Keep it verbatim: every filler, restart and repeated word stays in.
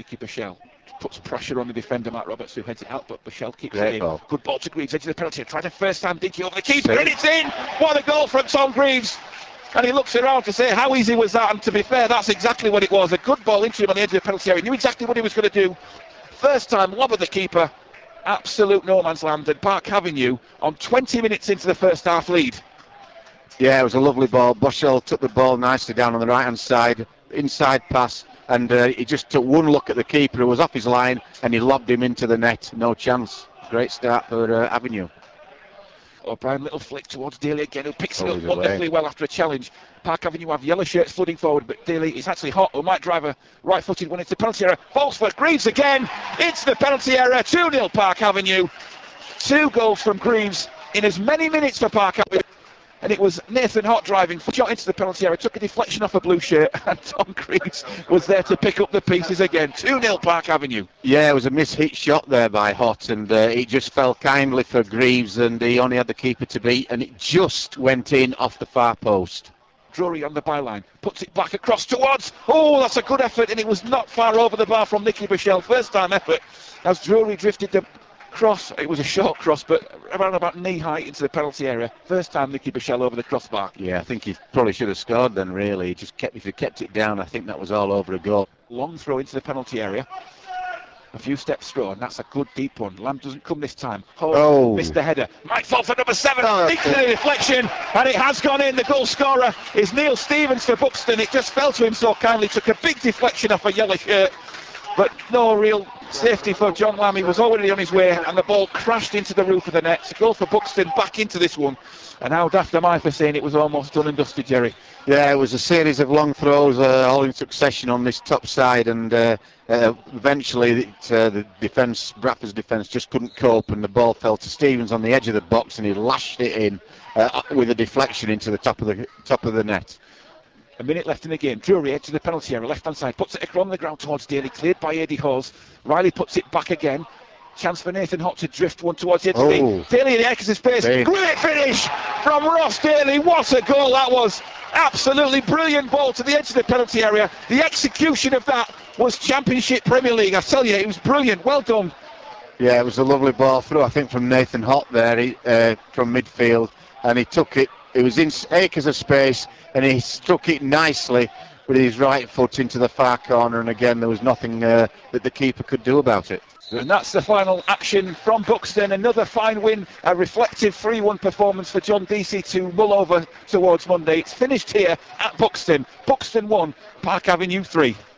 Nicky Bushell puts pressure on the defender, Matt Roberts, who heads it out, but Bushell keeps Great it in. Ball. Good ball to Greaves, edge of the penalty. Tried a first time dinky over the keeper, and it's in! What a goal from Tom Greaves! And he looks around to say, how easy was that? And to be fair, that's exactly what it was. A good ball into him on the edge of the penalty area. He knew exactly what he was going to do. First time, lob of the keeper. Absolute no man's land. And Park Avenue on twenty minutes into the first half lead. Yeah, it was a lovely ball. Bushell took the ball nicely down on the right-hand side, inside pass, and uh, he just took one look at the keeper who was off his line, and he lobbed him into the net. No chance. Great start for uh, Avenue. O'Brien, little flick towards Daly again, who picks it Oh, up he's wonderfully away. well after a challenge. Park Avenue have yellow shirts flooding forward, but Daly is actually hot, who might drive a right-footed one into the penalty area. Falls for Greaves again. It's the penalty area. two nil Park Avenue. Two goals from Greaves in as many minutes for Park Avenue. And it was Nathan Hott driving, shot into the penalty area, took a deflection off a blue shirt, and Tom Greaves was there to pick up the pieces again. two nil Park Avenue. Yeah, it was a mishit shot there by Hott, and uh, it just fell kindly for Greaves, and he only had the keeper to beat, and it just went in off the far post. Drury on the byline, puts it back across towards, oh, that's a good effort, and it was not far over the bar from Nicky Bushell. First time effort as Drury drifted the cross. It was a short cross, but around about knee height into the penalty area. First time Nicky Bushell over the crossbar. Yeah, I think he probably should have scored then, really. He just kept, if he kept it down, I think that was all over a goal. Long throw into the penalty area. A few steps through, and that's a good deep one. Lamb doesn't come this time. Oh, Oh. missed the header. Might fall for number seven. Oh, Into the deflection, and it has gone in. The goal scorer is Neil Stevens for Buxton. It just fell to him so kindly. Took a big deflection off a yellow shirt, but no real safety for John Lamb. He was already on his way, and the ball crashed into the roof of the net. It's a goal for Buxton back into this one. And how daft am I for saying it was almost done and dusted, Jerry? Yeah, it was a series of long throws, uh, all in succession on this top side, and uh, uh, eventually it, uh, the defence, Bradford's defence, just couldn't cope, and the ball fell to Stevens on the edge of the box, and he lashed it in uh, with a deflection into the top of the top of the net. A minute left in the game. Drury edge of the penalty area, left hand side, puts it across the ground towards Daly, cleared by Eddie Hawes. Riley puts it back again. Chance for Nathan Hott to drift one towards the edge of the Oh. Daly in the Eckers' space. Dave. Great finish from Ross Daly. What a goal that was. Absolutely brilliant ball to the edge of the penalty area. The execution of that was Championship Premier League. I tell you, it was brilliant. Well done. Yeah, it was a lovely ball through, I think, from Nathan Hott there he, uh, from midfield, and he took it. It was in acres of space, and he struck it nicely with his right foot into the far corner, and again, there was nothing uh, that the keeper could do about it. And that's the final action from Buxton. Another fine win, a reflective three one performance for John Deasy to mull over towards Monday. It's finished here at Buxton. Buxton one, Park Avenue three.